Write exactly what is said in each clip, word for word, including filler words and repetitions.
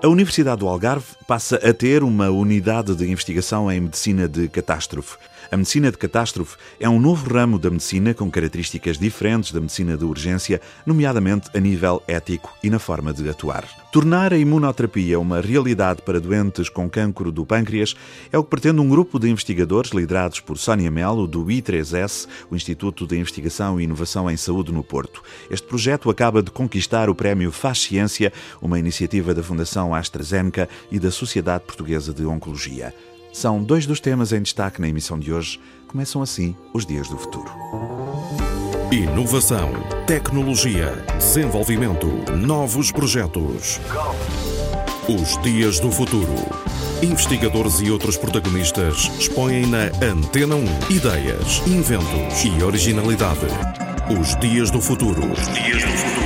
A Universidade do Algarve passa a ter uma unidade de investigação em medicina de catástrofe. A medicina de catástrofe é um novo ramo da medicina com características diferentes da medicina de urgência, nomeadamente a nível ético e na forma de atuar. Tornar a imunoterapia uma realidade para doentes com cancro do pâncreas é o que pretende um grupo de investigadores liderados por Sónia Melo, do I três S, o Instituto de Investigação e Inovação em Saúde no Porto. Este projeto acaba de conquistar o prémio Faz Ciência, uma iniciativa da Fundação AstraZeneca e da Sociedade Portuguesa de Oncologia. São dois dos temas em destaque na emissão de hoje. Começam assim os Dias do Futuro. Inovação, tecnologia, desenvolvimento, novos projetos. Os Dias do Futuro. Investigadores e outros protagonistas expõem na Antena um ideias, inventos e originalidade. Os Dias do Futuro. Os Dias do Futuro.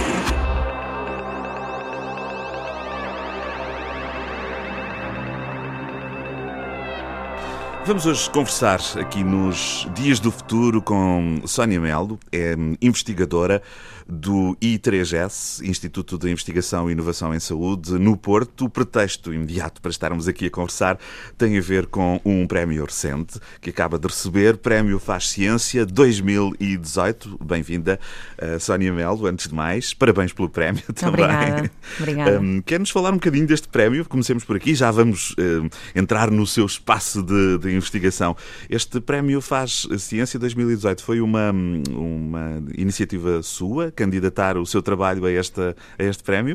Vamos hoje conversar aqui nos Dias do Futuro com Sónia Melo, é investigadora do I três S, Instituto de Investigação e Inovação em Saúde, no Porto. O pretexto imediato para estarmos aqui a conversar tem a ver com um prémio recente que acaba de receber, Prémio Faz Ciência dois mil e dezoito. Bem-vinda, Sónia Melo, antes de mais. Parabéns pelo prémio também. Obrigada. Obrigada. Um, Quer-nos falar um bocadinho deste prémio? Comecemos por aqui, já vamos um, entrar no seu espaço de, de investigação. Este Prémio Faz Ciência dois mil e dezoito foi uma, uma iniciativa sua, candidatar o seu trabalho a, esta, a este prémio?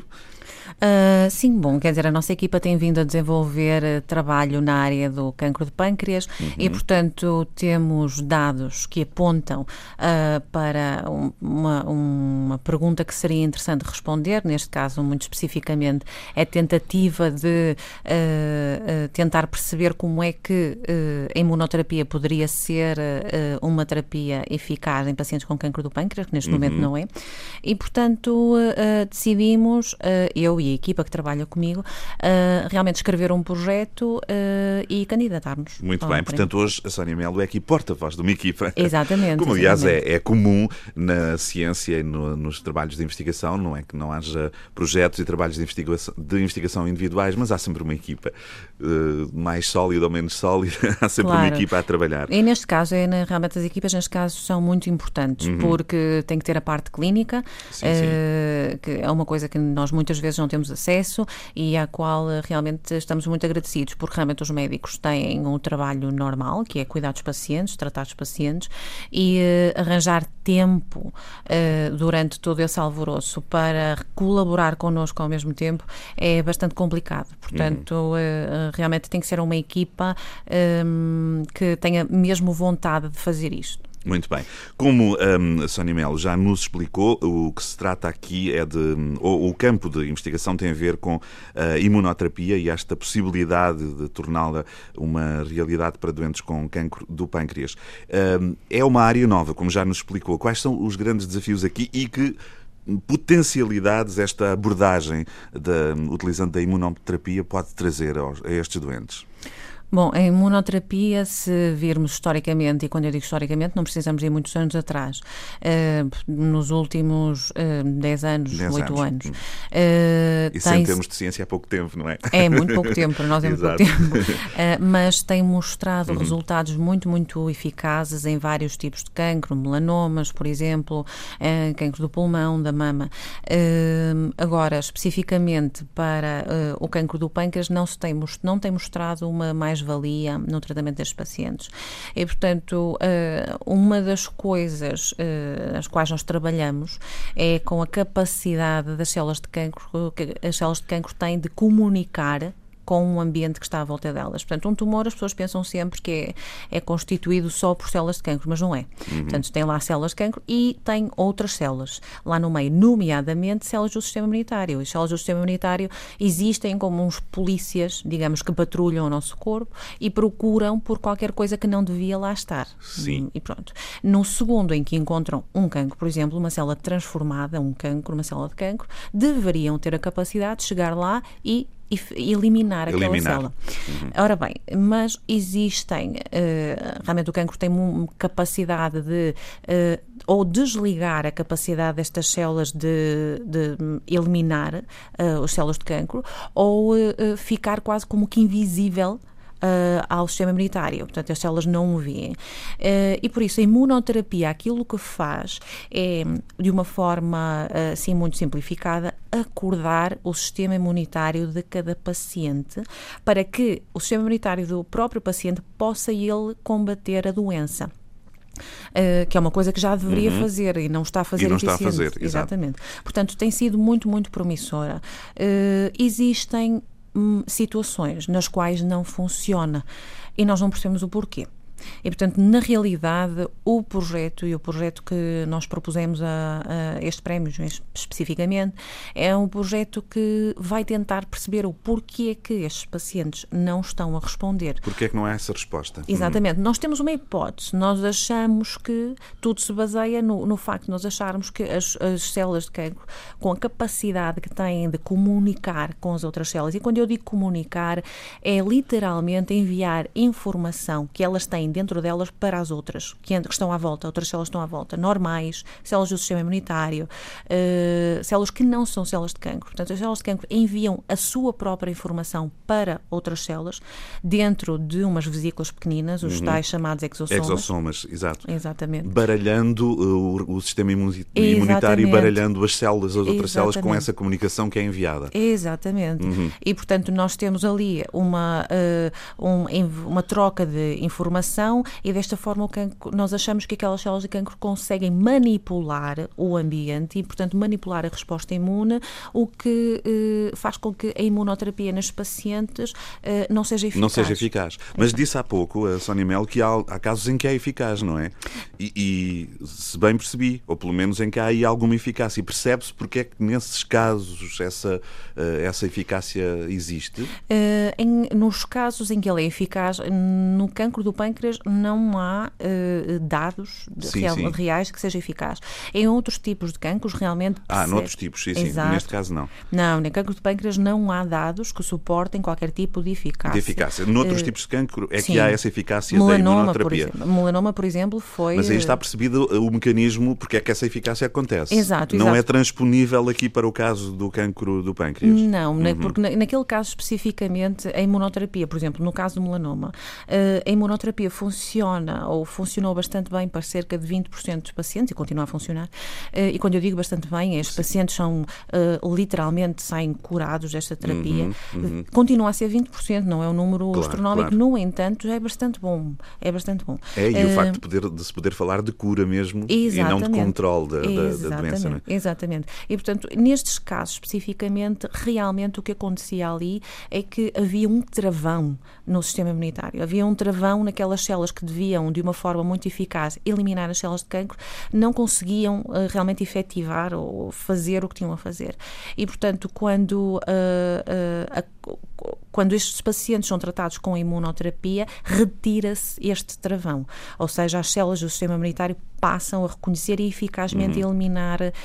Uh, sim, bom, quer dizer, a nossa equipa tem vindo a desenvolver uh, trabalho na área do cancro de pâncreas uhum. e, portanto, temos dados que apontam uh, para um, uma, uma pergunta que seria interessante responder, neste caso, muito especificamente, é a tentativa de uh, uh, tentar perceber como é que uh, a imunoterapia poderia ser uh, uma terapia eficaz em pacientes com cancro do pâncreas, que neste uhum. momento não é, e, portanto, uh, decidimos, uh, eu e a equipa que trabalha comigo, uh, realmente escrever um projeto uh, e candidatarmos. Muito bem, portanto hoje a Sónia Melo é aqui porta-voz de uma equipa. Exatamente. Como aliás exatamente. É, é comum na ciência e no, nos trabalhos de investigação, não é que não haja projetos e trabalhos de investigação, de investigação individuais, mas há sempre uma equipa uh, mais sólida ou menos sólida, há sempre claro. uma equipa a trabalhar. E neste caso, é, realmente as equipas neste caso são muito importantes, uhum. porque tem que ter a parte clínica, sim, uh, sim. que é uma coisa que nós muitas vezes não temos acesso e à qual realmente estamos muito agradecidos, porque realmente os médicos têm um trabalho normal, que é cuidar dos pacientes, tratar dos pacientes e uh, arranjar tempo uh, durante todo esse alvoroço para colaborar connosco ao mesmo tempo é bastante complicado. Portanto, uhum. uh, realmente tem que ser uma equipa um, que tenha mesmo vontade de fazer isto. Muito bem. Como um, a Sónia Melo já nos explicou, o que se trata aqui é de... O, o campo de investigação tem a ver com a imunoterapia e esta possibilidade de torná-la uma realidade para doentes com cancro do pâncreas. Um, é uma área nova, como já nos explicou. Quais são os grandes desafios aqui e que potencialidades esta abordagem da, utilizando a imunoterapia pode trazer aos, a estes doentes? Bom, a imunoterapia, se virmos historicamente, e quando eu digo historicamente, não precisamos ir muitos anos atrás, uh, nos últimos uh, dez anos, oito anos. anos. Uh, Isso tem... em termos de ciência há pouco tempo, não é? É muito pouco tempo, para nós é muito pouco tempo. Uh, mas tem mostrado uhum. resultados muito, muito eficazes em vários tipos de cancro, melanomas, por exemplo, uh, cancro do pulmão, da mama. Uh, agora, especificamente para uh, o cancro do pâncreas, não, se tem, não tem mostrado uma mais valia no tratamento destes pacientes. E, portanto, uma das coisas as quais nós trabalhamos é com a capacidade das células de cancro, que as células de cancro têm de comunicar com o ambiente que está à volta delas. Portanto, um tumor, as pessoas pensam sempre que é, é constituído só por células de cancro, mas não é. Uhum. Portanto, tem lá células de cancro e tem outras células lá no meio, nomeadamente células do sistema imunitário. As células do sistema imunitário existem como uns polícias, digamos, que patrulham o nosso corpo e procuram por qualquer coisa que não devia lá estar. Sim. E pronto. No segundo em que encontram um cancro, por exemplo, uma célula transformada, um cancro, uma célula de cancro, deveriam ter a capacidade de chegar lá e e eliminar aquela eliminar. célula. Uhum. Ora bem, mas existem, uh, realmente o cancro tem uma capacidade de uh, ou desligar a capacidade destas células de, de eliminar uh, as células de cancro, ou uh, ficar quase como que invisível Uh, ao sistema imunitário, portanto as células não o veem. Uh, e por isso a imunoterapia aquilo que faz é, de uma forma uh, assim muito simplificada, acordar o sistema imunitário de cada paciente para que o sistema imunitário do próprio paciente possa ele combater a doença. Uh, que é uma coisa que já deveria uhum. fazer e não está a fazer e não eficiente. está a fazer, exatamente. Portanto, tem sido muito, muito promissora. Uh, existem situações nas quais não funciona e nós não percebemos o porquê. E, portanto, na realidade, o projeto e o projeto que nós propusemos a, a este prémio especificamente é um projeto que vai tentar perceber o porquê que estes pacientes não estão a responder. Porquê é que não há essa resposta? Exatamente. Hum. Nós temos uma hipótese. Nós achamos que tudo se baseia no, no facto de nós acharmos que as, as células de cancro, com a capacidade que têm de comunicar com as outras células, e quando eu digo comunicar, é literalmente enviar informação que elas têm dentro delas para as outras, que estão à volta, outras células estão à volta, normais, células do sistema imunitário, uh, células que não são células de cancro. Portanto, as células de cancro enviam a sua própria informação para outras células, dentro de umas vesículas pequeninas, os uhum. tais chamados exossomas. Exossomas, exato. Exatamente. Baralhando uh, o, o sistema imunitário Exatamente. E baralhando as células, as outras Exatamente. Células com essa comunicação que é enviada. Exatamente. Uhum. E, portanto, nós temos ali uma, uh, um, uma troca de informação e desta forma o cancro, nós achamos que aquelas células de cancro conseguem manipular o ambiente e, portanto, manipular a resposta imune, o que eh, faz com que a imunoterapia nos pacientes eh, não seja eficaz. Não seja eficaz. Mas disse há pouco, a Sónia Melo, que há, há casos em que é eficaz, não é? E, e se bem percebi, ou pelo menos em que há aí alguma eficácia. E percebe-se porque é que nesses casos essa, uh, essa eficácia existe? Uh, em, nos casos em que ela é eficaz, no cancro do pâncreas não há uh, dados sim, real, sim. reais que seja eficaz. Em outros tipos de cancros, realmente... Ah, percebe. Noutros tipos, sim, sim. Exato. Neste caso, não. Não, no cancro de pâncreas não há dados que suportem qualquer tipo de eficácia. De eficácia. Noutros uh, tipos de cancro é sim. que há essa eficácia melanoma, da imunoterapia. Por exemplo. Melanoma, por exemplo, foi... Mas aí está percebido o mecanismo porque é que essa eficácia acontece. Exato, não exato. é transponível aqui para o caso do cancro do pâncreas. Não, uhum. porque naquele caso especificamente a imunoterapia, por exemplo, no caso do melanoma, a imunoterapia funciona ou funcionou bastante bem para cerca de vinte por cento dos pacientes e continua a funcionar. E quando eu digo bastante bem, estes pacientes são uh, literalmente saem curados desta terapia. Uhum, uhum. Continua a ser vinte por cento, não é um número claro, astronómico, claro. No entanto, é bastante bom. É bastante bom. É, e uh, o facto de, poder, de se poder falar de cura mesmo exatamente. E não de controle da, da, da doença. Não é? Exatamente. E, portanto, nestes casos especificamente, realmente o que acontecia ali é que havia um travão no sistema imunitário. Havia um travão naquelas células que deviam, de uma forma muito eficaz, eliminar as células de cancro, não conseguiam uh, realmente efetivar ou fazer o que tinham a fazer. E, portanto, quando, uh, uh, a, quando estes pacientes são tratados com a imunoterapia, retira-se este travão. Ou seja, as células do sistema imunitário passam a reconhecer e eficazmente uhum. eliminar uh,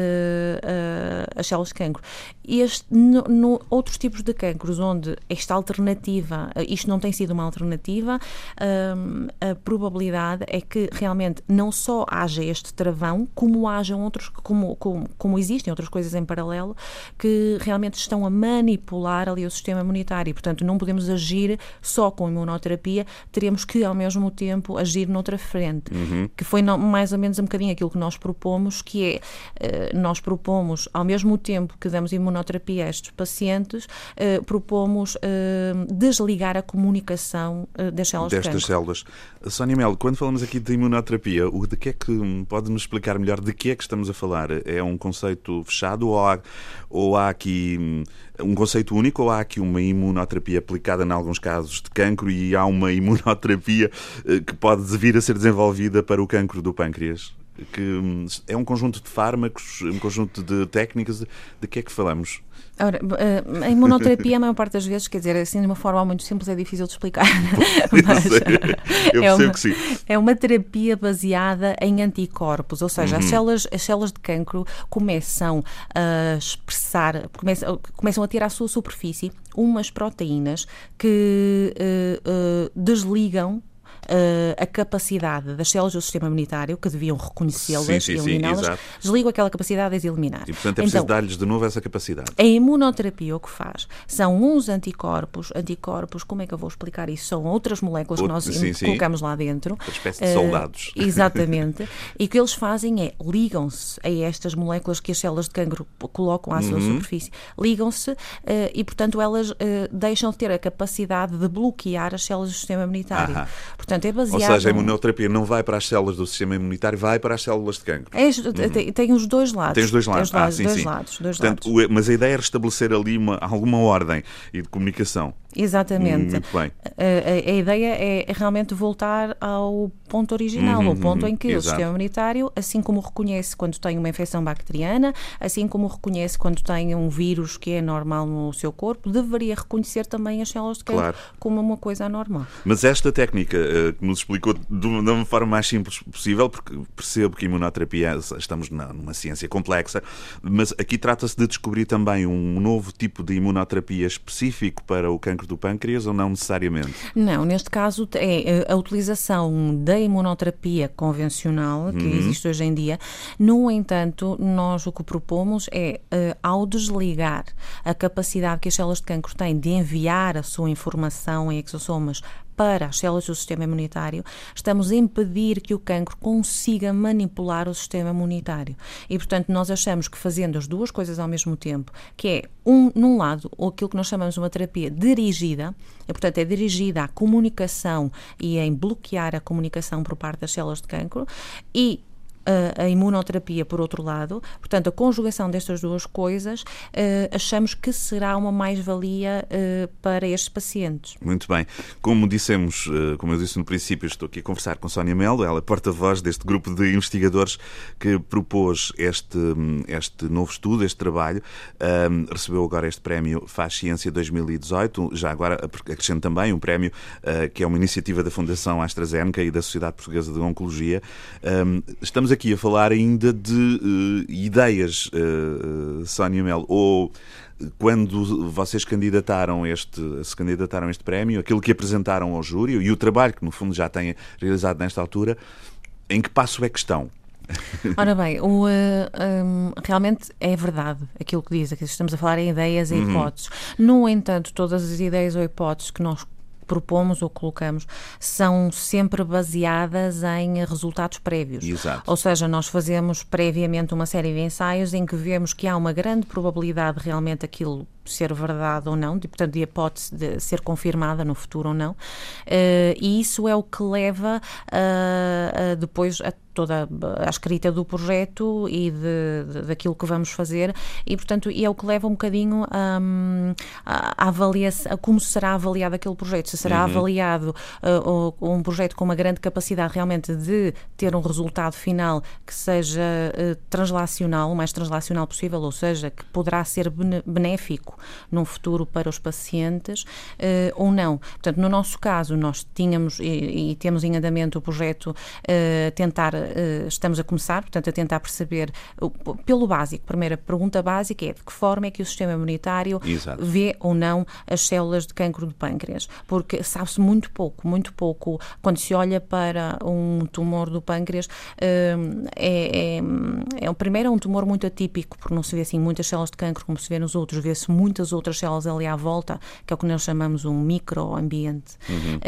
uh, as células de cancro. Este, no, no, outros tipos de cancros onde esta alternativa, uh, isto não tem sido uma alternativa, uh, a probabilidade é que realmente não só haja este travão, como hajam outros, como, como, como existem outras coisas em paralelo, que realmente estão a manipular ali o sistema imunitário. E, portanto, não podemos agir só com imunoterapia, teremos que, ao mesmo tempo, agir noutra frente, uhum. que foi não, mais ou menos um bocadinho aquilo que nós propomos, que é, uh, nós propomos, ao mesmo tempo que damos imunoterapia a estes pacientes, uh, propomos uh, desligar a comunicação uh, das células de cancro. Destas células. Sónia Melo, quando falamos aqui de imunoterapia, o de que é que, pode-nos explicar melhor de que é que estamos a falar? É um conceito fechado ou há, ou há aqui um conceito único ou há aqui uma imunoterapia aplicada em alguns casos de cancro e há uma imunoterapia uh, que pode vir a ser desenvolvida para o cancro do pâncreas? Que é um conjunto de fármacos, um conjunto de técnicas, de que é que falamos? Ora, a imunoterapia, a maior parte das vezes, quer dizer, assim de uma forma muito simples, é difícil de explicar. Mas, eu é percebo uma, que sim. É uma terapia baseada em anticorpos, ou seja, uhum. as, células, as células de cancro começam a expressar, começam, começam a ter à sua superfície umas proteínas que uh, uh, desligam Uh, a capacidade das células do sistema imunitário, que deviam reconhecê-las e eliminá-las, desligam aquela capacidade de as eliminar. E, portanto, é preciso então, dar-lhes de novo essa capacidade. A imunoterapia o que faz são uns anticorpos, anticorpos, como é que eu vou explicar isso? São outras moléculas Outro, que nós sim, sim. colocamos lá dentro. Uma espécie de soldados. Uh, exatamente. E o que eles fazem é, ligam-se a estas moléculas que as células de cancro colocam à sua uhum. superfície, ligam-se uh, e, portanto, elas uh, deixam de ter a capacidade de bloquear as células do sistema imunitário. Aham. Portanto, é baseado... Ou seja, a imunoterapia não vai para as células do sistema imunitário, vai para as células de cancro. É, uhum. tem, tem os dois lados. Tem os dois lados. Tem os lados, ah, sim, dois sim. lados, dois Portanto, lados. O, mas a ideia é restabelecer ali uma, alguma ordem e de comunicação. Exatamente. Muito bem. A, a, a ideia é realmente voltar ao ponto original, uhum, ao ponto uhum, em que exato. O sistema imunitário, assim como reconhece quando tem uma infecção bacteriana, assim como reconhece quando tem um vírus que é normal no seu corpo, deveria reconhecer também as células de cancro claro. Como uma coisa anormal. Mas esta técnica uh, que nos explicou de uma forma mais simples possível, porque percebo que a imunoterapia, estamos na, numa ciência complexa, mas aqui trata-se de descobrir também um novo tipo de imunoterapia específico para o cancro do pâncreas ou não necessariamente? Não, neste caso é a utilização da imunoterapia convencional que uhum. existe hoje em dia. No entanto, nós o que propomos é, ao desligar a capacidade que as células de cancro têm de enviar a sua informação em exossomas para as células do sistema imunitário, estamos a impedir que o cancro consiga manipular o sistema imunitário. E, portanto, nós achamos que fazendo as duas coisas ao mesmo tempo, que é, um, num lado, aquilo que nós chamamos de uma terapia dirigida, e, portanto, é dirigida à comunicação e em bloquear a comunicação por parte das células de cancro, e a, a imunoterapia, por outro lado, portanto, a conjugação destas duas coisas, uh, achamos que será uma mais-valia uh, para estes pacientes. Muito bem. Como dissemos, uh, como eu disse no princípio, estou aqui a conversar com Sónia Melo, ela é porta-voz deste grupo de investigadores que propôs este, este novo estudo, este trabalho, uh, recebeu agora este prémio Faz Ciência dois mil e dezoito, já agora acrescento também um prémio uh, que é uma iniciativa da Fundação AstraZeneca e da Sociedade Portuguesa de Oncologia. Um, estamos aqui a falar ainda de uh, ideias, uh, Sónia Melo, ou quando vocês candidataram este, se candidataram a este prémio, aquilo que apresentaram ao júri e o trabalho que no fundo já têm realizado nesta altura, em que passo é que estão? Ora bem, o, uh, um, realmente é verdade aquilo que diz, que estamos a falar em ideias e hipóteses. Uhum. No entanto, todas as ideias ou hipóteses que nós propomos ou colocamos são sempre baseadas em resultados prévios. Exato. Ou seja, nós fazemos previamente uma série de ensaios em que vemos que há uma grande probabilidade de realmente aquilo ser verdade ou não, de, portanto, de hipótese de ser confirmada no futuro ou não, uh, e isso é o que leva uh, uh, depois a toda a escrita do projeto e de, de, daquilo que vamos fazer e, portanto, e é o que leva um bocadinho um, a, a avaliação, a como será avaliado aquele projeto, se será uhum. avaliado uh, um projeto com uma grande capacidade realmente de ter um resultado final que seja uh, translacional, o mais translacional possível, ou seja, que poderá ser benéfico num futuro para os pacientes uh, ou não. Portanto, no nosso caso, nós tínhamos e, e temos em andamento o projeto uh, tentar Uh, estamos a começar, portanto, a tentar perceber uh, pelo básico. Primeira pergunta básica é de que forma é que o sistema imunitário Exato. Vê ou não as células de cancro do pâncreas, porque sabe-se muito pouco, muito pouco. Quando se olha para um tumor do pâncreas, uh, é, é, é, primeiro é um tumor muito atípico, porque não se vê assim muitas células de cancro como se vê nos outros, vê-se muitas outras células ali à volta, que é o que nós chamamos um microambiente. Uhum.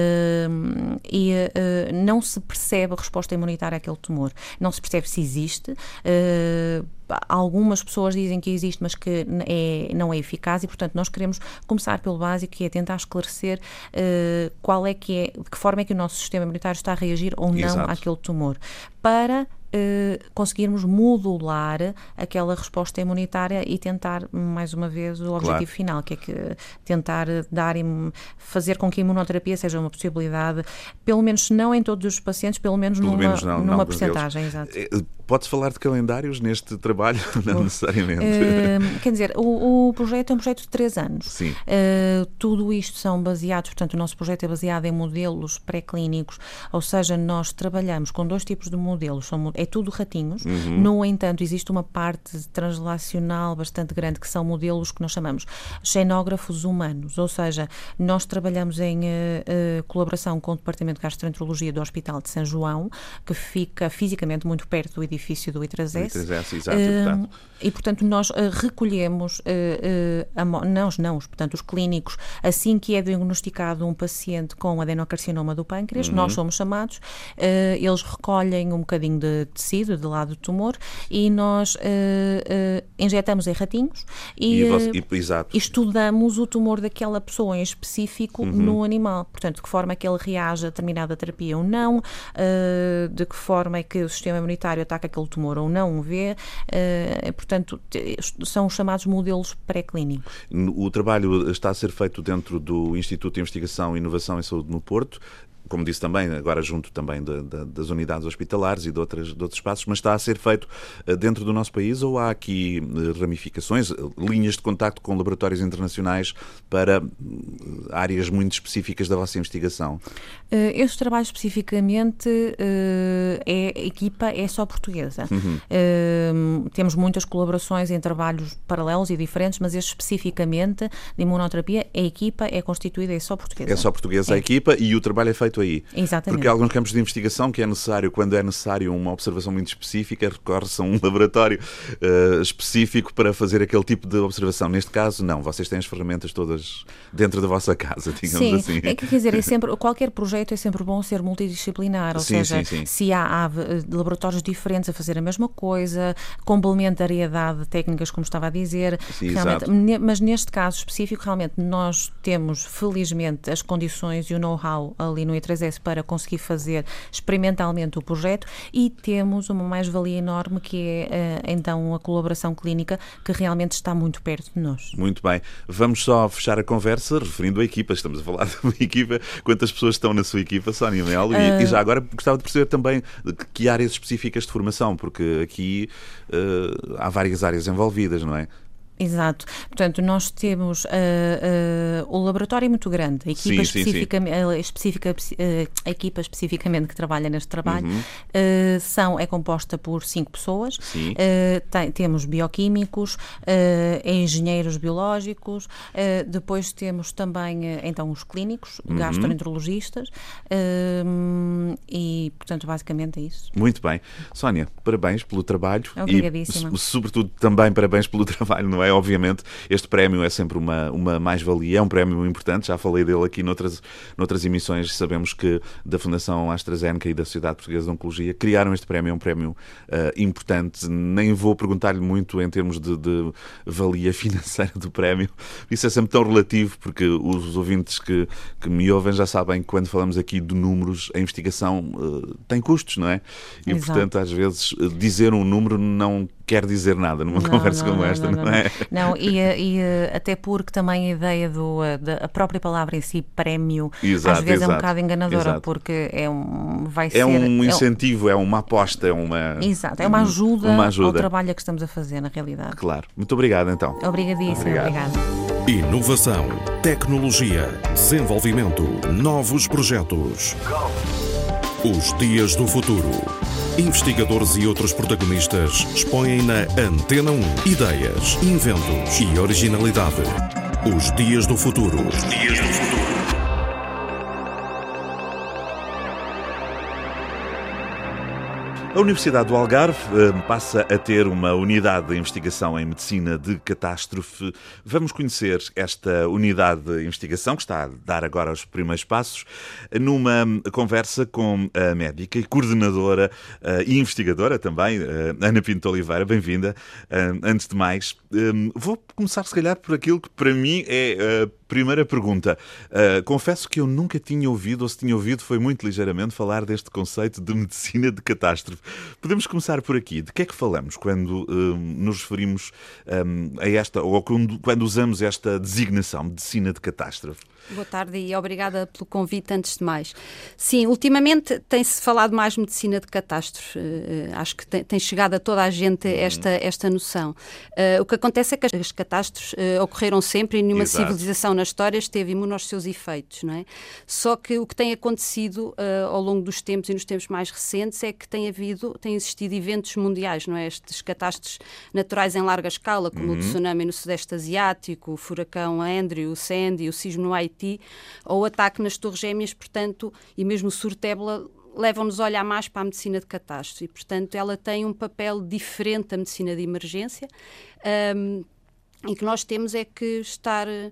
Uh, e uh, não se percebe a resposta imunitária àquele tumor. Não se percebe se existe. Uh, algumas pessoas dizem que existe, mas que é, não é eficaz e, portanto, nós queremos começar pelo básico, que é tentar esclarecer uh, qual é que é, de que forma é que o nosso sistema imunitário está a reagir ou não Exato. Àquele tumor, para Uh, conseguirmos modular aquela resposta imunitária e tentar, mais uma vez, o objetivo claro. Final, que é que tentar dar, fazer com que a imunoterapia seja uma possibilidade, pelo menos, se não em todos os pacientes, pelo menos pelo numa, menos não, numa percentagem. Exato. Pode-se falar de calendários neste trabalho? Não necessariamente. Uh, quer dizer, o, o projeto é um projeto de três anos. Sim. Uh, tudo isto são baseados, portanto, o nosso projeto é baseado em modelos pré-clínicos, ou seja, nós trabalhamos com dois tipos de modelos, são, é tudo ratinhos. Uhum. No entanto, existe uma parte translacional bastante grande, que são modelos que nós chamamos xenógrafos humanos, ou seja, nós trabalhamos em uh, uh, colaboração com o Departamento de Gastroenterologia do Hospital de São João, que fica fisicamente muito perto do edifício do I três S. I três S, exato, uh, e, portanto, nós uh, recolhemos, uh, uh, a, não, não, portanto, os clínicos, assim que é diagnosticado um paciente com adenocarcinoma do pâncreas, uhum. nós somos chamados, uh, eles recolhem um bocadinho de tecido de lado do tumor e nós uh, uh, injetamos em ratinhos e, e, você, uh, e exato. estudamos o tumor daquela pessoa em específico uhum. no animal. Portanto, de que forma é que ele reage a determinada terapia ou não, uh, de que forma é que o sistema imunitário ataca aquele tumor ou não, vê. Uh, portanto, são os chamados modelos pré-clínicos. O trabalho está a ser feito dentro do Instituto de Investigação e Inovação em Saúde no Porto, como disse também, agora junto também de, de, das unidades hospitalares e de, outras, de outros espaços, mas está a ser feito dentro do nosso país ou há aqui ramificações, linhas de contacto com laboratórios internacionais para áreas muito específicas da vossa investigação? Este trabalho especificamente, é, a equipa é só portuguesa. Uhum. Temos muitas colaborações em trabalhos paralelos e diferentes, mas este especificamente de imunoterapia, a equipa é constituída, é só portuguesa. É só portuguesa é. a equipa e o trabalho é feito aí. Exatamente. Porque há alguns campos de investigação que é necessário, quando é necessário uma observação muito específica, recorre-se a um laboratório uh, específico para fazer aquele tipo de observação. Neste caso, não. Vocês têm as ferramentas todas dentro da vossa casa, digamos sim, assim. É que, quer dizer, é sempre, qualquer projeto é sempre bom ser multidisciplinar, ou sim, seja, sim, sim. se há, há laboratórios diferentes a fazer a mesma coisa, complementariedade de técnicas, como estava a dizer, sim, realmente, exato. Mas neste caso específico, realmente, nós temos, felizmente, as condições e o know-how ali no I três S para conseguir fazer experimentalmente o projeto e temos uma mais-valia enorme que é, então, a colaboração clínica que realmente está muito perto de nós. Muito bem. Vamos só fechar a conversa referindo a equipa. Estamos a falar de uma equipa. Quantas pessoas estão na sua equipa, Sónia Melo? E, uh... e já agora gostava de perceber também que áreas específicas de formação, porque aqui uh, há várias áreas envolvidas, não é? Exato. Portanto, nós temos uh, uh, o laboratório é muito grande, a equipa, sim, especifica, sim, sim. A, especifica, uh, a equipa especificamente que trabalha neste trabalho uhum. uh, são, é composta por cinco pessoas. Uh, tem, temos bioquímicos, uh, engenheiros biológicos, uh, depois temos também uh, então os clínicos, uhum. gastroenterologistas uh, e, portanto, basicamente é isso. Muito bem. Sónia, parabéns pelo trabalho. Obrigadíssima. E, sobretudo, também parabéns pelo trabalho, não é? Obviamente, este prémio é sempre uma, uma mais-valia, é um prémio importante, já falei dele aqui noutras, noutras emissões, sabemos que da Fundação AstraZeneca e da Sociedade Portuguesa de Oncologia criaram este prémio, é um prémio uh, importante, nem vou perguntar-lhe muito em termos de, de valia financeira do prémio, isso é sempre tão relativo, porque os ouvintes que, que me ouvem já sabem que quando falamos aqui de números, a investigação uh, tem custos, não é? E, exato. Portanto, às vezes, dizer um número não quer dizer nada numa não, conversa não, como não, esta, não, não, não é? Não, e, e até porque também a ideia do, da a própria palavra em si, prémio, exato, às vezes exato, é um bocado enganadora, exato. Porque é um, vai é ser... um incentivo, é, um, é uma aposta, é uma... Exato, é uma ajuda, uma ajuda ao trabalho que estamos a fazer, na realidade. Claro. Muito obrigado, então. Obrigadíssima, obrigada. Inovação, tecnologia, desenvolvimento, novos projetos. Os Dias do Futuro. Investigadores e outros protagonistas expõem na Antena um ideias, inventos e originalidade. Os Dias do Futuro. Os Dias do Futuro. A Universidade do Algarve uh, passa a ter uma unidade de investigação em medicina de catástrofe. Vamos conhecer esta unidade de investigação, que está a dar agora os primeiros passos, numa conversa com a médica e coordenadora uh, e investigadora também, uh, Ana Pinto Oliveira. Bem-vinda. Uh, antes de mais, um, vou começar se calhar por aquilo que para mim é... Uh, Primeira pergunta. Uh, confesso que eu nunca tinha ouvido, ou se tinha ouvido foi muito ligeiramente, falar deste conceito de medicina de catástrofe. Podemos começar por aqui. De que é que falamos quando uh, nos referimos um, a esta, ou quando, quando usamos esta designação, medicina de catástrofe? Boa tarde e obrigada pelo convite, antes de mais. Sim, ultimamente tem-se falado mais de medicina de catástrofe. Uh, acho que tem, tem chegado a toda a gente esta, esta noção. Uh, o que acontece é que as catástrofes uh, ocorreram sempre e nenhuma Exato. civilização na história esteve imune aos seus efeitos, não é? Só que o que tem acontecido uh, ao longo dos tempos e nos tempos mais recentes é que tem havido, tem existido eventos mundiais, não é? Estas catástrofes naturais em larga escala, como uhum. o tsunami no Sudeste Asiático, o furacão Andrew, o Sandy, o sismo no Haiti, ou o ataque nas Torres Gêmeas, portanto, e mesmo o surto de ébola, levam-nos a olhar mais para a medicina de catástrofe. E, portanto, ela tem um papel diferente da medicina de emergência, um, em que nós temos é que estar uh,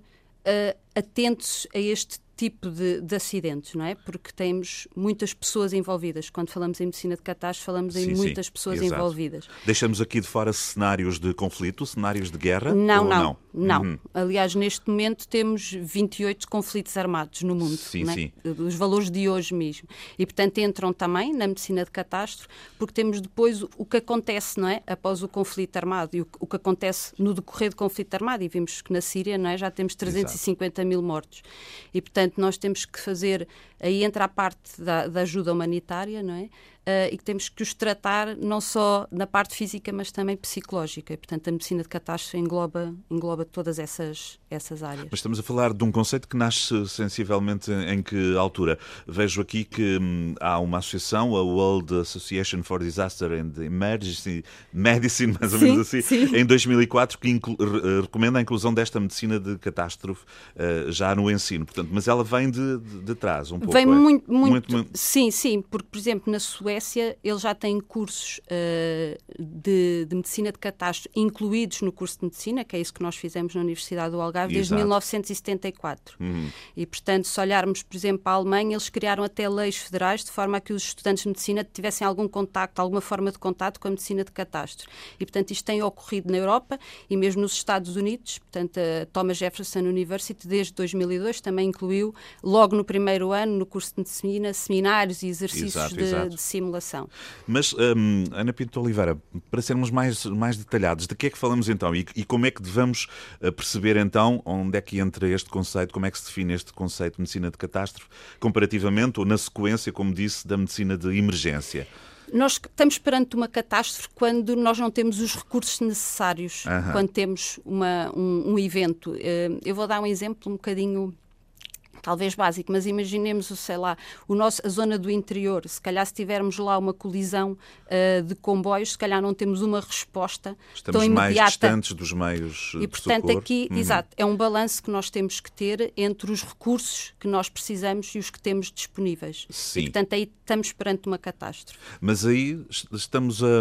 atentos a este tipo de, de acidentes, não é? Porque temos muitas pessoas envolvidas. Quando falamos em medicina de catástrofe, falamos em sim, muitas sim, pessoas exato. envolvidas. Deixamos aqui de fora cenários de conflito, cenários de guerra? Não, ou não. não. não. Uhum. Aliás, neste momento temos vinte e oito conflitos armados no mundo. Sim, não é? sim. Os valores de hoje mesmo. E, portanto, entram também na medicina de catástrofe, porque temos depois o que acontece, não é? Após o conflito armado e o, o que acontece no decorrer do conflito armado. E vimos que na Síria, não é? Já temos trezentos e cinquenta exato. mil mortos. E, portanto, nós temos que fazer, aí entra a parte da, da ajuda humanitária, não é? Uh, e que temos que os tratar não só na parte física, mas também psicológica. E, portanto, a medicina de catástrofe engloba, engloba todas essas, essas áreas. Mas estamos a falar de um conceito que nasce sensivelmente em que altura? Vejo aqui que hum, há uma associação, a World Association for Disaster and Emergency Medicine, mais ou sim, menos assim, sim. em dois mil e quatro, que inclu- recomenda a inclusão desta medicina de catástrofe uh, já no ensino. Portanto, mas ela vem de, de, de trás um pouco. Vem é? muito, muito, muito, muito... Sim, sim, porque, por exemplo, na Suécia, ele já tem cursos uh, de, de medicina de catástrofe incluídos no curso de medicina, que é isso que nós fizemos na Universidade do Algarve desde Exato. mil novecentos e setenta e quatro. Uhum. E, portanto, se olharmos, por exemplo, para a Alemanha, eles criaram até leis federais de forma a que os estudantes de medicina tivessem algum contacto, alguma forma de contacto com a medicina de catástrofe. E, portanto, isto tem ocorrido na Europa e mesmo nos Estados Unidos. Portanto, a Thomas Jefferson University, desde dois mil e dois, também incluiu, logo no primeiro ano, no curso de medicina, seminários e exercícios exato, de, exato. de simulação. Mas, hum, Ana Pinto Oliveira, para sermos mais, mais detalhados, de que é que falamos então? E, e como é que devemos perceber então onde é que entra este conceito, como é que se define este conceito de medicina de catástrofe, comparativamente ou na sequência, como disse, da medicina de emergência? Nós estamos perante uma catástrofe quando nós não temos os recursos necessários, Aham. quando temos uma, um, um evento. Eu vou dar um exemplo um bocadinho... talvez básico, mas imaginemos, sei lá, o nosso, a zona do interior. Se calhar se tivermos lá uma colisão uh, de comboios, se calhar não temos uma resposta Estamos tão imediata. mais distantes dos meios e, de portanto, socorro. aqui, uhum. exato, é um balanço que nós temos que ter entre os recursos que nós precisamos e os que temos disponíveis. Sim. E, portanto, aí estamos perante uma catástrofe. Mas aí estamos a...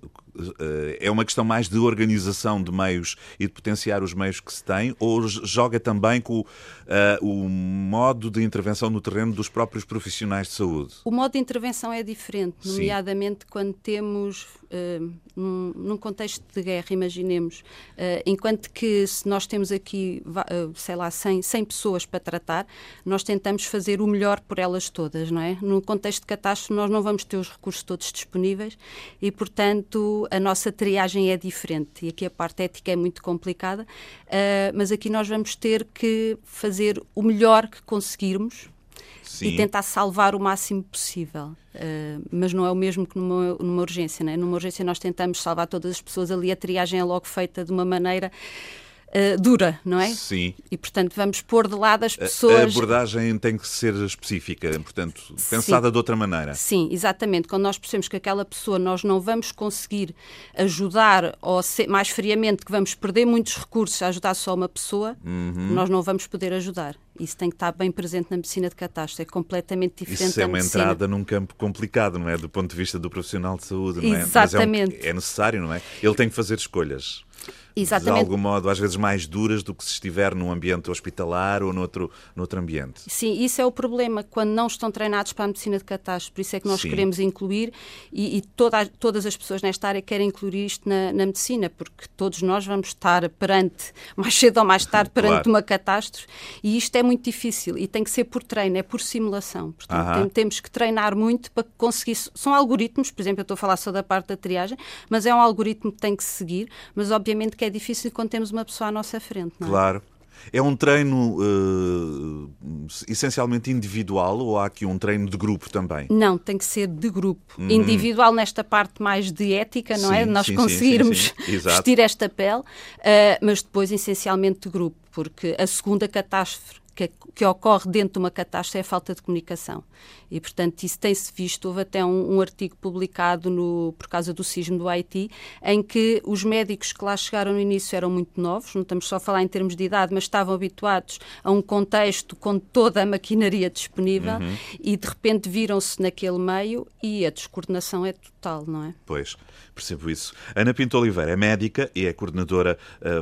É uma questão mais de organização de meios e de potenciar os meios que se têm, ou joga também com uh, o modo de intervenção no terreno dos próprios profissionais de saúde? O modo de intervenção é diferente, Sim. nomeadamente quando temos, uh, num, num contexto de guerra, imaginemos, uh, enquanto que se nós temos aqui, uh, sei lá, cem, cem pessoas para tratar, nós tentamos fazer o melhor por elas todas, não é? No contexto de catástrofe nós não vamos ter os recursos todos disponíveis e, portanto, a nossa triagem é diferente. E aqui a parte ética é muito complicada, uh, mas aqui nós vamos ter que fazer o melhor que conseguirmos. Sim. E tentar salvar o máximo possível. Uh, mas não é o mesmo que numa, numa urgência, né? Numa urgência nós tentamos salvar todas as pessoas, ali a triagem é logo feita de uma maneira uh, dura, não é? Sim. E, portanto, vamos pôr de lado as pessoas... A abordagem tem que ser específica, portanto, pensada Sim. de outra maneira. Sim, exatamente. Quando nós percebemos que aquela pessoa nós não vamos conseguir ajudar, ou ser, mais friamente, que vamos perder muitos recursos a ajudar só uma pessoa, uhum. nós não vamos poder ajudar. Isso tem que estar bem presente na medicina de catástrofe, é completamente diferente Isso é da uma medicina. entrada num campo complicado, não é? Do ponto de vista do profissional de saúde, não é? Exatamente. Mas é, um, é necessário, não é? Ele tem que fazer escolhas. Exatamente. De algum modo, às vezes mais duras do que se estiver num ambiente hospitalar ou noutro, noutro ambiente. Sim, isso é o problema, quando não estão treinados para a medicina de catástrofe, por isso é que nós Sim. queremos incluir, e, e toda, todas as pessoas nesta área querem incluir isto na, na medicina, porque todos nós vamos estar perante, mais cedo ou mais tarde, perante claro. uma catástrofe, e isto é muito difícil, e tem que ser por treino, é por simulação. Portanto, tem, temos que treinar muito para conseguir, são algoritmos, por exemplo, eu estou a falar só da parte da triagem, mas é um algoritmo que tem que seguir, mas obviamente que é difícil quando temos uma pessoa à nossa frente, não é? Claro. É um treino uh, essencialmente individual ou há aqui um treino de grupo também? Não, tem que ser de grupo. Uhum. Individual nesta parte mais de ética, não sim, é? Nós sim, conseguirmos sim, sim, sim. vestir esta pele, uh, mas depois essencialmente de grupo, porque a segunda catástrofe que, que ocorre dentro de uma catástrofe é a falta de comunicação. E, portanto, isso tem-se visto. Houve até um, um artigo publicado no, por causa do sismo do Haiti, em que os médicos que lá chegaram no início eram muito novos, não estamos só a falar em termos de idade, mas estavam habituados a um contexto com toda a maquinaria disponível uhum. e, de repente, viram-se naquele meio e a descoordenação é total, não é? Pois, percebo isso. Ana Pinto Oliveira é médica e é coordenadora,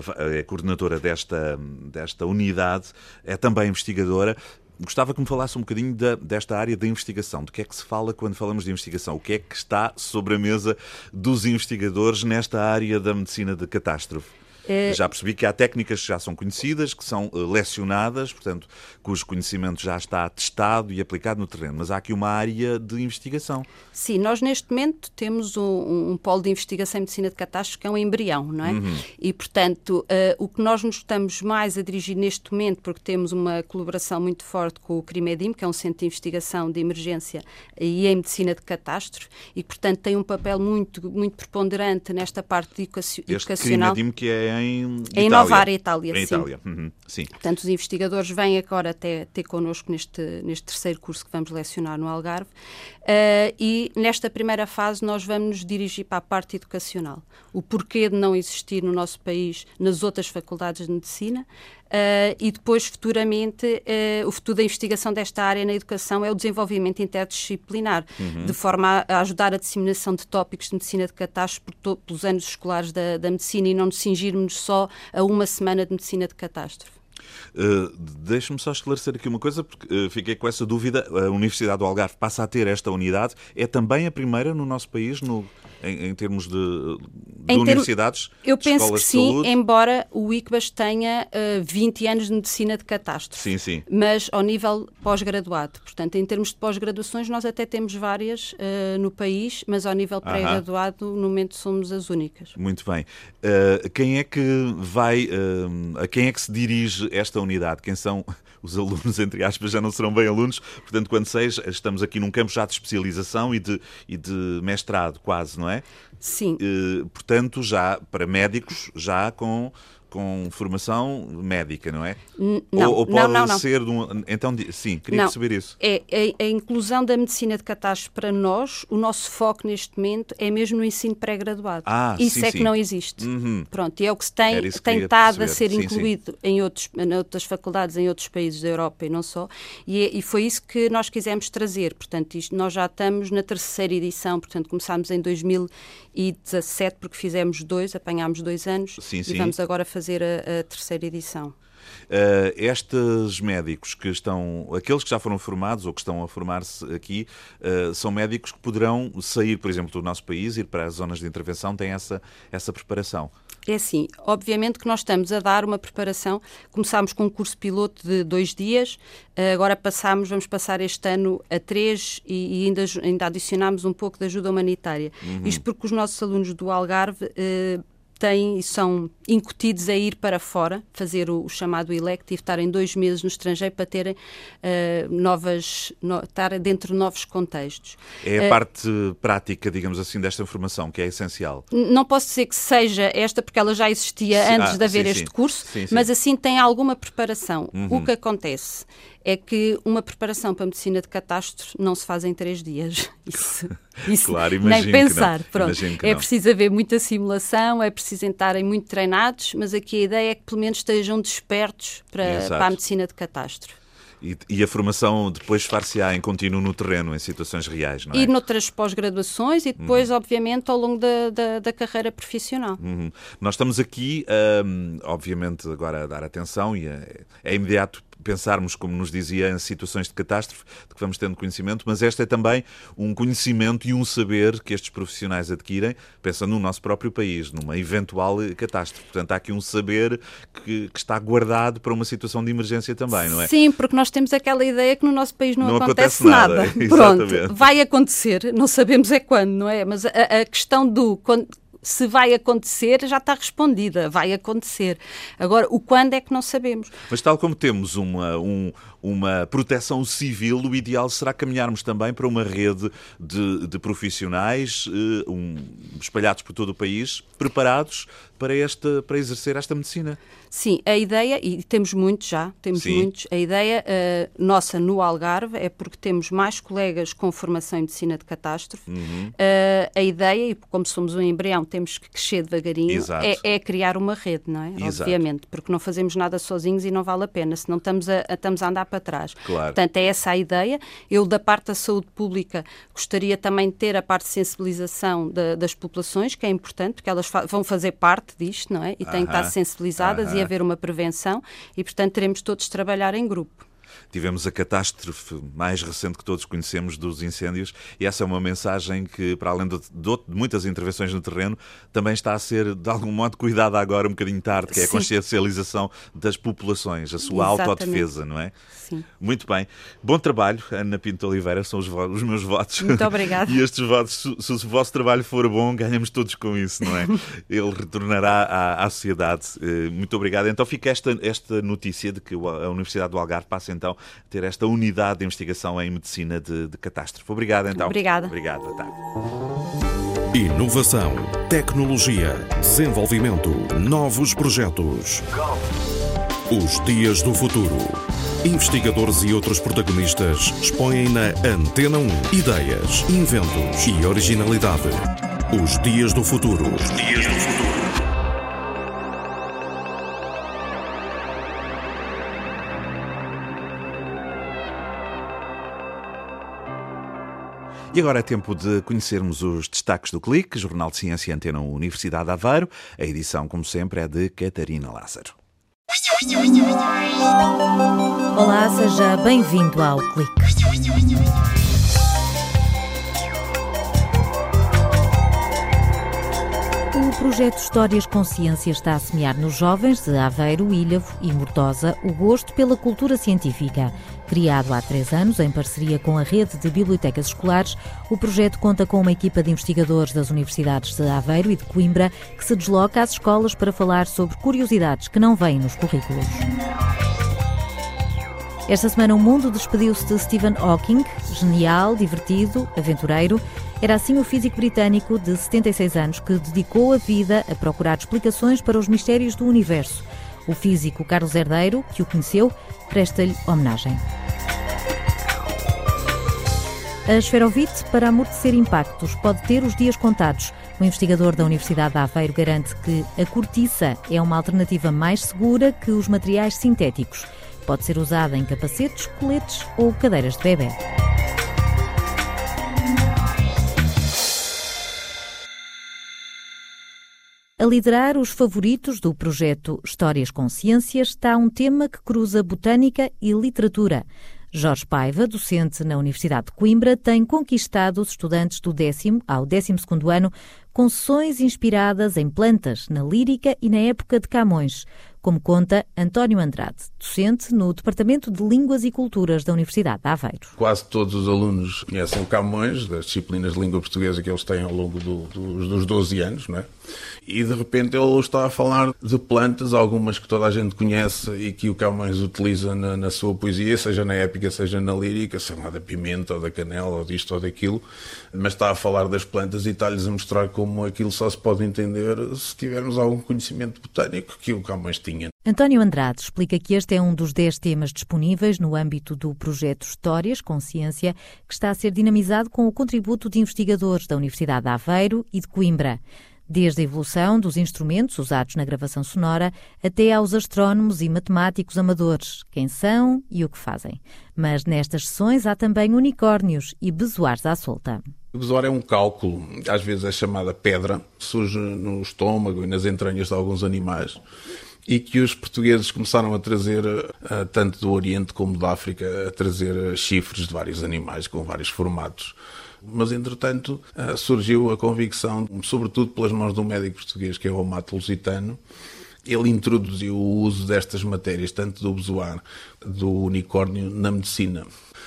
é coordenadora desta, desta unidade, é também investigadora. Gostava que me falasse um bocadinho da, desta área da investigação. Do que é que se fala quando falamos de investigação? O que é que está sobre a mesa dos investigadores nesta área da medicina de catástrofe? É... Já percebi que há técnicas que já são conhecidas, que são uh, lecionadas, portanto, cujo conhecimento já está testado e aplicado no terreno, mas há aqui uma área de investigação. Sim, nós neste momento temos um, um polo de investigação em medicina de catástrofe que é um embrião, não é? Uhum. E, portanto, uh, o que nós nos estamos mais a dirigir neste momento, porque temos uma colaboração muito forte com o CRIMEDIM, que é um centro de investigação de emergência e em medicina de catástrofe, e, portanto, tem um papel muito, muito preponderante nesta parte de educacio- este educacional. CRIMEDIM que é em, em Nova Área, Itália. Em sim. Itália. Uhum, sim. Portanto, os investigadores vêm agora até ter connosco neste, neste terceiro curso que vamos lecionar no Algarve uh, e nesta primeira fase nós vamos nos dirigir para a parte educacional. O porquê de não existir no nosso país nas outras faculdades de medicina uh, e depois, futuramente, uh, o futuro da investigação desta área na educação é o desenvolvimento interdisciplinar, uhum. de forma a, a ajudar a disseminação de tópicos de medicina de catástrofe por to- pelos anos escolares da, da medicina e não nos cingirmos só a uma semana de medicina de catástrofe. Uh, Deixe-me só esclarecer aqui uma coisa, porque uh, fiquei com essa dúvida. A Universidade do Algarve passa a ter esta unidade. É também a primeira no nosso país, no, em, em termos de, de em universidades? Termo, eu de penso que sim, saúde. Embora o ICBAS tenha uh, vinte anos de medicina de catástrofe. Sim, sim. Mas ao nível pós-graduado. Portanto, em termos de pós-graduações, nós até temos várias uh, no país, mas ao nível pré-graduado, no momento, somos as únicas. Muito bem. Uh, quem é que vai, uh, a quem é que se dirige esta unidade? Quem são os alunos, entre aspas, já não serão bem alunos, portanto, quando seja, estamos aqui num campo já de especialização e de, e de mestrado, quase, não é? Sim. Uh, portanto, já para médicos, já com... com formação médica, não é? Não, ou, ou pode não, não, não. ser... De um, então, sim, queria não. perceber isso. É, a, a inclusão da medicina de catástrofe para nós, o nosso foco neste momento é mesmo no ensino pré-graduado. Ah, isso sim, é sim. que não existe. Uhum. Pronto, e é o que se tem tentado a ser sim, incluído sim. Em, outros, em outras faculdades, em outros países da Europa e não só, e, é, e foi isso que nós quisemos trazer. Portanto, isto, nós já estamos na terceira edição, portanto, começámos em dois mil e dezassete, porque fizemos dois, apanhámos dois anos, sim, e sim. vamos agora fazer a, a terceira edição. Uh, estes médicos que estão, aqueles que já foram formados ou que estão a formar-se aqui, uh, são médicos que poderão sair, por exemplo, do nosso país, ir para as zonas de intervenção, têm essa, essa preparação? É assim, obviamente que nós estamos a dar uma preparação, começámos com um curso piloto de dois dias, agora passámos, vamos passar este ano a três e, e ainda, ainda adicionámos um pouco de ajuda humanitária. Uhum. Isto porque os nossos alunos do Algarve eh, têm e são incutidos a ir para fora, fazer o, o chamado elective, estarem dois meses no estrangeiro para terem uh, novas, no, estar dentro de novos contextos. É a uh, parte prática, digamos assim, desta formação que é essencial. Não posso dizer que seja esta, porque ela já existia sim, antes ah, de haver sim, este sim. curso, sim, sim. mas assim tem alguma preparação. Uhum. O que acontece é que uma preparação para a medicina de catástrofe não se faz em três dias. Isso, isso claro, nem pensar. Que Pronto. Que é não. preciso haver muita simulação, é preciso estarem muito treinados, mas aqui a ideia é que pelo menos estejam despertos para, para a medicina de catástrofe. E, e a formação depois far-se-á em contínuo no terreno, em situações reais, não é? E noutras pós-graduações e depois, uhum. obviamente, ao longo da, da, da carreira profissional. Uhum. Nós estamos aqui, um, obviamente, agora a dar atenção e é, é imediato pensarmos, como nos dizia, em situações de catástrofe, de que vamos tendo conhecimento, mas este é também um conhecimento e um saber que estes profissionais adquirem, pensando no nosso próprio país, numa eventual catástrofe. Portanto, há aqui um saber que, que está guardado para uma situação de emergência também, não é? Sim, porque nós temos aquela ideia que no nosso país não, não acontece, acontece nada. nada. Pronto, vai acontecer, não sabemos é quando, não é? Mas a, a questão do... Quando, se vai acontecer, já está respondida, vai acontecer. Agora, o quando é que não sabemos. Mas tal como temos uma, um, uma proteção civil, o ideal será caminharmos também para uma rede de, de profissionais um, espalhados por todo o país, preparados para, esta, para exercer esta medicina. Sim, a ideia, e temos muitos já, temos Sim. muitos, a ideia uh, nossa no Algarve é porque temos mais colegas com formação em medicina de catástrofe. Uhum. Uh, a ideia, e como somos um embrião, temos que crescer devagarinho, é, é criar uma rede, não é? Exato. Obviamente, porque não fazemos nada sozinhos e não vale a pena, senão estamos a, a, estamos a andar para trás. Claro. Portanto, é essa a ideia. Eu, da parte da saúde pública, gostaria também de ter a parte de sensibilização de, das populações, que é importante, porque elas fa- vão fazer parte disto, não é? E têm que estar sensibilizadas e haver uma prevenção e, portanto, teremos todos de trabalhar em grupo. Tivemos a catástrofe mais recente que todos conhecemos dos incêndios e essa é uma mensagem que, para além de, de, de muitas intervenções no terreno, também está a ser, de algum modo, cuidada agora um bocadinho tarde, que é a Sim. consciencialização das populações, a sua Exatamente. autodefesa, não é? Sim. Muito bem. Bom trabalho, Ana Pinto Oliveira, são os, vo- os meus votos. Muito obrigada. E estes votos, se, se o vosso trabalho for bom, ganhamos todos com isso, não é? Ele retornará à, à sociedade. Muito obrigado. Então fica esta, esta notícia de que a Universidade do Algarve passa então a ter esta unidade de investigação em medicina de, de catástrofe. Obrigado então. Obrigada. Obrigado, boa tarde. Inovação, tecnologia, desenvolvimento, novos projetos. Os Dias do Futuro. Investigadores e outros protagonistas expõem na Antena um ideias, inventos e originalidade. Os Dias do Futuro. Os Dias do Futuro. E agora é tempo de conhecermos os destaques do Clique, Jornal de Ciência Antena um Universidade de Aveiro. A edição, como sempre, é de Catarina Lázaro. Olá, seja bem-vindo ao Clique. O projeto Histórias com Ciência está a semear nos jovens de Aveiro, Ilhavo e Mortosa o gosto pela cultura científica. Criado há três anos, em parceria com a rede de bibliotecas escolares, o projeto conta com uma equipa de investigadores das universidades de Aveiro e de Coimbra que se desloca às escolas para falar sobre curiosidades que não vêm nos currículos. Esta semana o mundo despediu-se de Stephen Hawking, genial, divertido, aventureiro. Era assim o físico britânico de setenta e seis anos que dedicou a vida a procurar explicações para os mistérios do universo. O físico Carlos Herdeiro, que o conheceu, presta-lhe homenagem. A esferovite, para amortecer impactos, pode ter os dias contados. O investigador da Universidade de Aveiro garante que a cortiça é uma alternativa mais segura que os materiais sintéticos. Pode ser usada em capacetes, coletes ou cadeiras de bebê. A liderar os favoritos do projeto Histórias com Ciência está um tema que cruza botânica e literatura. Jorge Paiva, docente na Universidade de Coimbra, tem conquistado os estudantes do décimo ao décimo segundo ano com sessões inspiradas em plantas, na lírica e na época de Camões, como conta António Andrade, docente no Departamento de Línguas e Culturas da Universidade de Aveiro. Quase todos os alunos conhecem o Camões, das disciplinas de língua portuguesa que eles têm ao longo do, do, dos doze anos, não é? E de repente ele está a falar de plantas, algumas que toda a gente conhece e que o Camões utiliza na, na sua poesia, seja na épica, seja na lírica, sei lá, da pimenta ou da canela ou disto ou daquilo, mas está a falar das plantas e está-lhes a mostrar como aquilo só se pode entender se tivermos algum conhecimento botânico que o Camões tinha. António Andrade explica que este é um dos dez temas disponíveis no âmbito do projeto Histórias com Ciência, que está a ser dinamizado com o contributo de investigadores da Universidade de Aveiro e de Coimbra. Desde a evolução dos instrumentos usados na gravação sonora até aos astrónomos e matemáticos amadores, quem são e o que fazem. Mas nestas sessões há também unicórnios e bezoares à solta. O bezoar é um cálculo, às vezes é chamada pedra, surge no estômago e nas entranhas de alguns animais, e que os portugueses começaram a trazer, tanto do Oriente como da África, a trazer chifres de vários animais com vários formatos. Mas, entretanto, surgiu a convicção, sobretudo pelas mãos de um médico português, que é o Amato Lusitano. Ele introduziu o uso destas matérias, tanto do bezoar, do unicórnio, na medicina.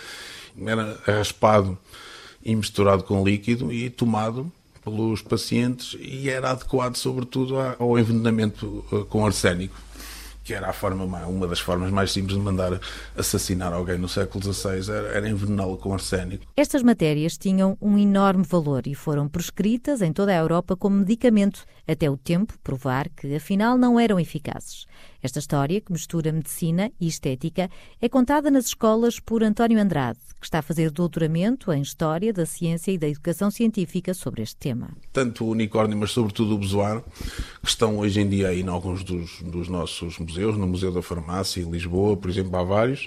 Era raspado e misturado com líquido e tomado pelos pacientes, e era adequado, sobretudo, ao envenenamento com arsénico, que era a forma, uma das formas mais simples de mandar assassinar alguém no século dezasseis, era, era envenená-lo com arsénico. Estas matérias tinham um enorme valor e foram prescritas em toda a Europa como medicamento, até o tempo provar que, afinal, não eram eficazes. Esta história, que mistura medicina e estética, é contada nas escolas por António Andrade, que está a fazer doutoramento em História da Ciência e da Educação Científica sobre este tema. Tanto o unicórnio, mas sobretudo o bezoar, que estão hoje em dia aí em alguns dos, dos nossos museus, no Museu da Farmácia, em Lisboa, por exemplo, há vários,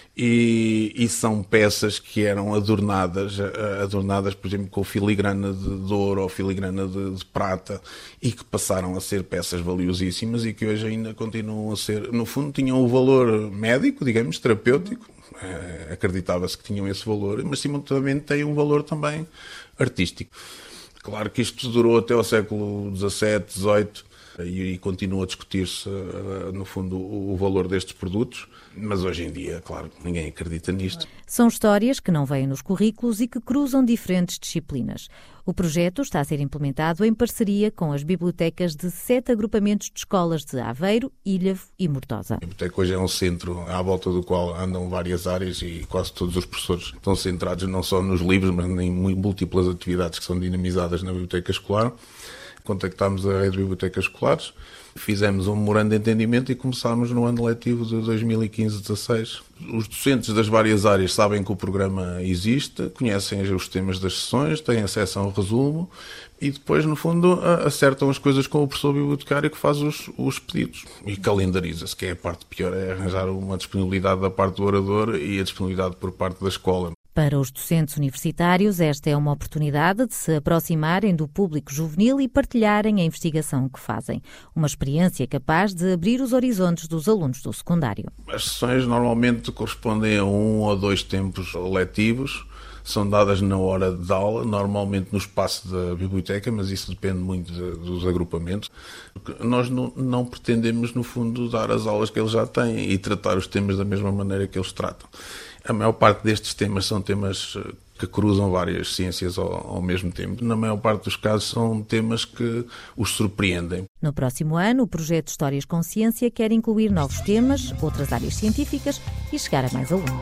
e, e são peças que eram adornadas, adornadas, por exemplo, com filigrana de, de ouro ou filigrana de, de prata, e que passaram a ser peças valiosíssimas e que hoje ainda continuam a ser, no fundo, tinham o valor médico, digamos, terapêutico, é, acreditava-se que tinham esse valor, mas simultaneamente têm um valor também artístico. Claro que isto durou até ao século dezassete, dezoito, e continua a discutir-se, no fundo, o valor destes produtos, mas hoje em dia, claro, ninguém acredita nisto. São histórias que não vêm nos currículos e que cruzam diferentes disciplinas. O projeto está a ser implementado em parceria com as bibliotecas de sete agrupamentos de escolas de Aveiro, Ilhavo e Mortosa. A biblioteca hoje é um centro à volta do qual andam várias áreas e quase todos os professores estão centrados não só nos livros, mas em múltiplas atividades que são dinamizadas na biblioteca escolar. Contactámos a rede de bibliotecas escolares, fizemos um memorando de entendimento e começámos no ano letivo de dois mil e quinze dezasseis. Os docentes das várias áreas sabem que o programa existe, conhecem os temas das sessões, têm acesso ao resumo e depois, no fundo, acertam as coisas com o professor bibliotecário que faz os, os pedidos e calendariza-se, que é a parte pior, é arranjar uma disponibilidade da parte do orador e a disponibilidade por parte da escola. Para os docentes universitários, esta é uma oportunidade de se aproximarem do público juvenil e partilharem a investigação que fazem. Uma experiência capaz de abrir os horizontes dos alunos do secundário. As sessões normalmente correspondem a um ou dois tempos letivos. São dadas na hora de aula, normalmente no espaço da biblioteca, mas isso depende muito de, dos agrupamentos. Nós não, não pretendemos, no fundo, dar as aulas que eles já têm e tratar os temas da mesma maneira que eles tratam. A maior parte destes temas são temas que cruzam várias ciências ao, ao mesmo tempo. Na maior parte dos casos são temas que os surpreendem. No próximo ano, o projeto Histórias com Ciência quer incluir novos temas, outras áreas científicas e chegar a mais alunos.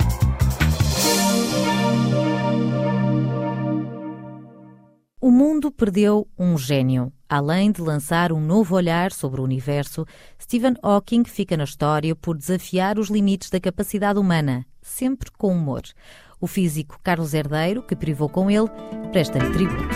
O mundo perdeu um gênio. Além de lançar um novo olhar sobre o universo, Stephen Hawking fica na história por desafiar os limites da capacidade humana, sempre com humor. O físico Carlos Herdeiro, que privou com ele, presta-lhe tributo.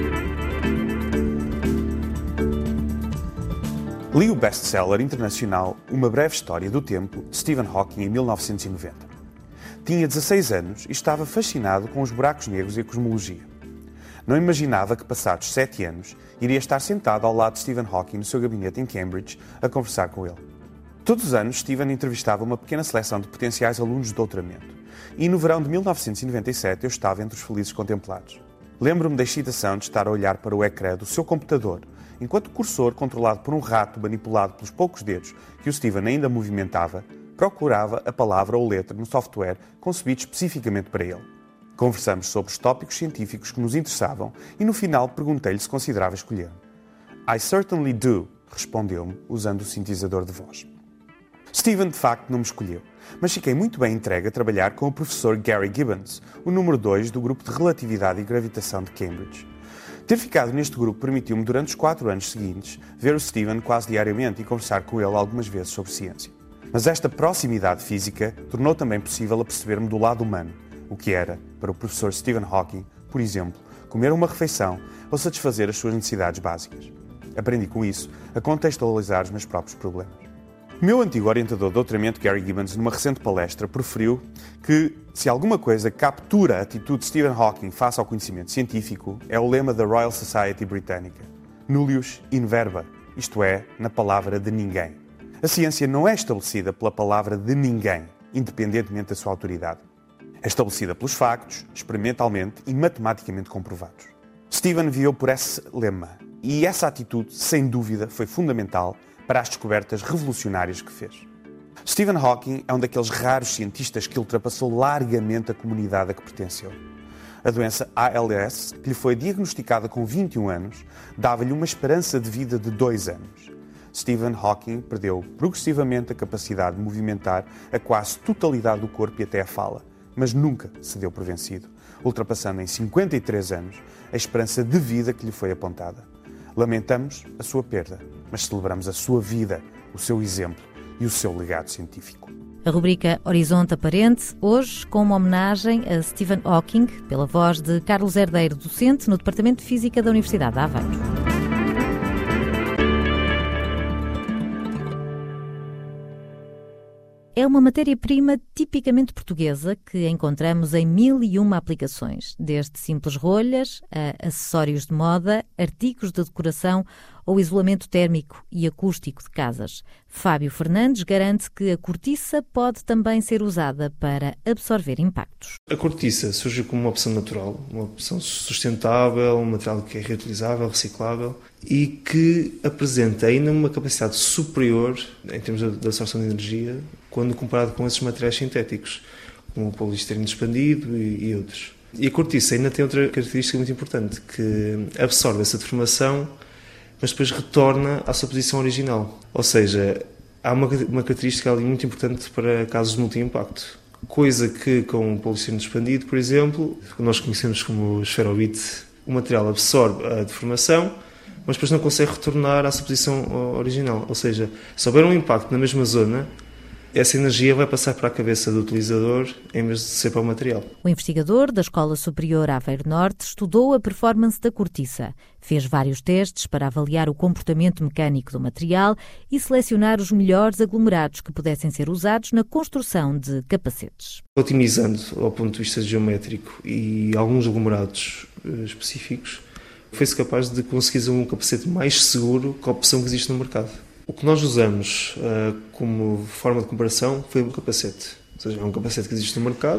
Li o best-seller internacional Uma Breve História do Tempo, de Stephen Hawking, em mil novecentos e noventa. Tinha dezasseis anos e estava fascinado com os buracos negros e a cosmologia. Não imaginava que, passados sete anos, iria estar sentado ao lado de Stephen Hawking no seu gabinete em Cambridge a conversar com ele. Todos os anos, Stephen entrevistava uma pequena seleção de potenciais alunos de doutoramento. E no verão de mil novecentos e noventa e sete eu estava entre os felizes contemplados. Lembro-me da excitação de estar a olhar para o ecrã do seu computador, enquanto o cursor, controlado por um rato manipulado pelos poucos dedos que o Stephen ainda movimentava, procurava a palavra ou letra no software concebido especificamente para ele. Conversamos sobre os tópicos científicos que nos interessavam e no final perguntei-lhe se considerava escolher. I certainly do, respondeu-me, usando o sintetizador de voz. Stephen, de facto, não me escolheu, mas fiquei muito bem entregue a trabalhar com o professor Gary Gibbons, o número dois do grupo de Relatividade e Gravitação de Cambridge. Ter ficado neste grupo permitiu-me, durante os quatro anos seguintes, ver o Stephen quase diariamente e conversar com ele algumas vezes sobre ciência. Mas esta proximidade física tornou também possível aperceber-me do lado humano, o que era, para o professor Stephen Hawking, por exemplo, comer uma refeição ou satisfazer as suas necessidades básicas. Aprendi com isso a contextualizar os meus próprios problemas. O meu antigo orientador de doutoramento, Gary Gibbons, numa recente palestra, preferiu que, se alguma coisa captura a atitude de Stephen Hawking face ao conhecimento científico, é o lema da Royal Society Britânica, nullius in verba, isto é, na palavra de ninguém. A ciência não é estabelecida pela palavra de ninguém, independentemente da sua autoridade. É estabelecida pelos factos, experimentalmente e matematicamente comprovados. Stephen viu por esse lema, e essa atitude, sem dúvida, foi fundamental para as descobertas revolucionárias que fez. Stephen Hawking é um daqueles raros cientistas que ultrapassou largamente a comunidade a que pertenceu. A doença A L S, que lhe foi diagnosticada com vinte e um anos, dava-lhe uma esperança de vida de dois anos. Stephen Hawking perdeu progressivamente a capacidade de movimentar a quase totalidade do corpo e até a fala, mas nunca se deu por vencido, ultrapassando em cinquenta e três anos a esperança de vida que lhe foi apontada. Lamentamos a sua perda, mas celebramos a sua vida, o seu exemplo e o seu legado científico. A rubrica Horizonte Aparente, hoje com uma homenagem a Stephen Hawking, pela voz de Carlos Herdeiro, docente no Departamento de Física da Universidade de Aveiro. É uma matéria-prima tipicamente portuguesa que encontramos em mil e uma aplicações, desde simples rolhas a acessórios de moda, artigos de decoração ou isolamento térmico e acústico de casas. Fábio Fernandes garante que a cortiça pode também ser usada para absorver impactos. A cortiça surge como uma opção natural, uma opção sustentável, um material que é reutilizável, reciclável e que apresenta ainda uma capacidade superior em termos de absorção de energia quando comparado com esses materiais sintéticos, como o poliestireno expandido e, e outros. E a cortiça ainda tem outra característica muito importante, que absorve essa deformação, mas depois retorna à sua posição original. Ou seja, há uma, uma característica ali muito importante para casos de multi-impacto. Coisa que com o poliestireno expandido, por exemplo, que nós conhecemos como esferovite, o material absorve a deformação, mas depois não consegue retornar à sua posição original. Ou seja, se houver um impacto na mesma zona, essa energia vai passar para a cabeça do utilizador em vez de ser para o material. O investigador da Escola Superior Aveiro Norte estudou a performance da cortiça, fez vários testes para avaliar o comportamento mecânico do material e selecionar os melhores aglomerados que pudessem ser usados na construção de capacetes. Otimizando ao ponto de vista geométrico e alguns aglomerados específicos, foi-se capaz de conseguir um capacete mais seguro que a opção que existe no mercado. O que nós usamos uh, como forma de comparação foi o capacete. Ou seja, é um capacete que existe no mercado,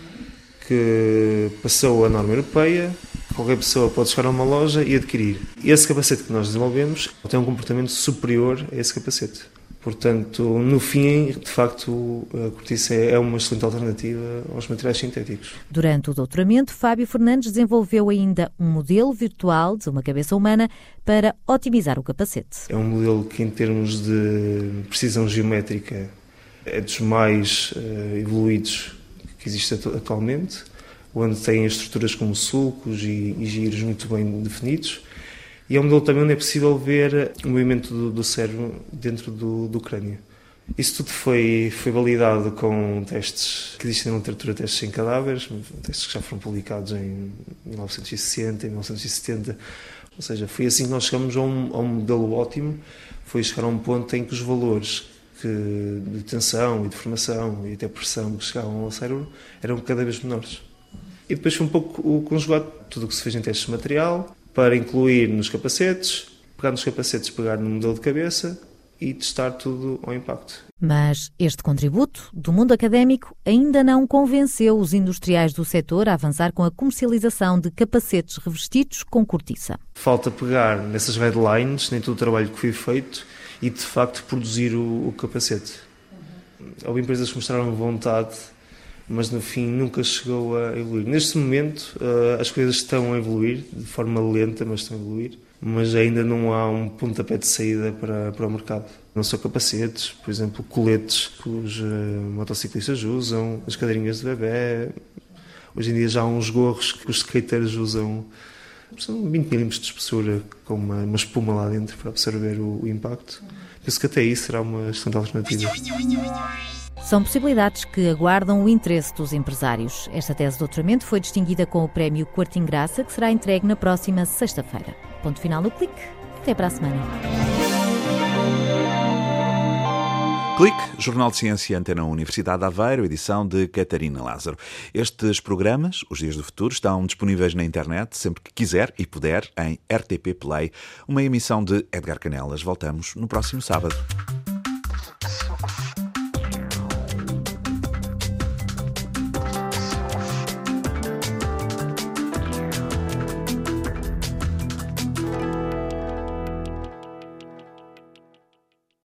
que passou a norma europeia, qualquer pessoa pode chegar a uma loja e adquirir. E esse capacete que nós desenvolvemos tem um comportamento superior a esse capacete. Portanto, no fim, de facto, a cortiça é uma excelente alternativa aos materiais sintéticos. Durante o doutoramento, Fábio Fernandes desenvolveu ainda um modelo virtual de uma cabeça humana para otimizar o capacete. É um modelo que, em termos de precisão geométrica, é dos mais uh, evoluídos que existe atualmente, onde tem estruturas como sulcos e, e giros muito bem definidos. E é um modelo também onde é possível ver o movimento do, do cérebro dentro do, do crânio. Isso tudo foi, foi validado com testes que existem na literatura, testes em cadáveres, testes que já foram publicados em mil novecentos e sessenta, em mil novecentos e setenta. Ou seja, foi assim que nós chegamos a um, a um modelo ótimo, foi chegar a um ponto em que os valores que, de tensão e de formação e até pressão que chegavam ao cérebro eram cada vez menores. E depois foi um pouco o conjugado, tudo o que se fez em testes de material, para incluir nos capacetes, pegar nos capacetes, pegar no modelo de cabeça e testar tudo ao impacto. Mas este contributo do mundo académico ainda não convenceu os industriais do setor a avançar com a comercialização de capacetes revestidos com cortiça. Falta pegar nessas guidelines, nem todo o trabalho que foi feito, e de facto produzir o, o capacete. Houve empresas que mostraram vontade, mas no fim nunca chegou a evoluir. Neste momento uh, as coisas estão a evoluir, de forma lenta, mas estão a evoluir, mas ainda não há um pontapé de saída para, para o mercado. Não só capacetes, por exemplo, coletes que os uh, motociclistas usam, as cadeirinhas de bebê. Hoje em dia já há uns gorros que os skaters usam, são vinte milímetros de espessura, com uma, uma espuma lá dentro para absorver o, o impacto. Penso que até isso será uma excelente alternativa. São possibilidades que aguardam o interesse dos empresários. Esta tese de doutoramento foi distinguida com o prémio Corte Ingraça, que será entregue na próxima sexta-feira. Ponto final no Clique. Até para a semana. Clique, Jornal de Ciência, Antena Universidade de Aveiro, edição de Catarina Lázaro. Estes programas, Os Dias do Futuro, estão disponíveis na internet sempre que quiser e puder em R T P Play, uma emissão de Edgar Canelas. Voltamos no próximo sábado.